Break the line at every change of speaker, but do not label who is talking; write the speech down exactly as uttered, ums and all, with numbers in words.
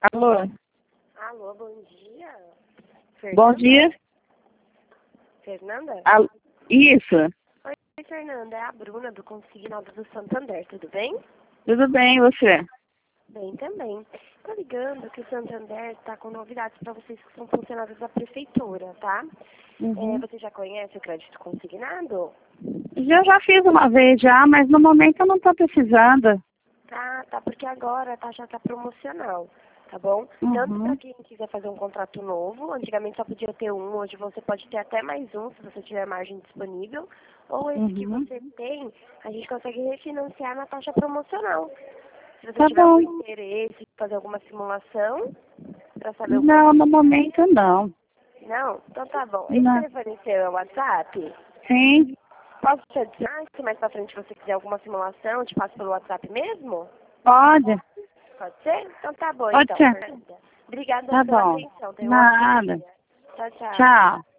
Alô?
Alô, bom dia.
Bom
Fernanda?
dia.
Fernanda?
Al... Isso.
Oi, Fernanda. É a Bruna do Consignado do Santander, tudo bem?
Tudo bem, e você?
Bem também. Tô ligando que o Santander está com novidades para vocês que são funcionários da prefeitura, tá?
Uhum.
É, você já conhece o crédito consignado?
Eu já fiz uma vez já, mas no momento eu não estou precisando.
Tá, tá, porque agora a taxa tá promocional, tá bom? Tanto para
Uhum.
quem quiser fazer um contrato novo, antigamente só podia ter um, hoje você pode ter até mais um, se você tiver margem disponível, ou esse que
Uhum.
você tem, a gente consegue refinanciar na taxa promocional. Se você
Tá
tiver algum
bom.
interesse em fazer alguma simulação, para saber o
Não,
quanto...
no momento não.
Não? Então tá bom. Esse
Não.
telefone seu é o WhatsApp?
Sim,
Posso te adicionar? Se mais pra frente você quiser alguma simulação, eu te passo pelo WhatsApp mesmo?
pode.
Pode ser? Então tá bom,
Pode
então,
ser.
Fernanda. Obrigada
Tá
pela
bom.
atenção. Tenha um ótimo
Nada.
dia. Tchau, tchau.
Tchau.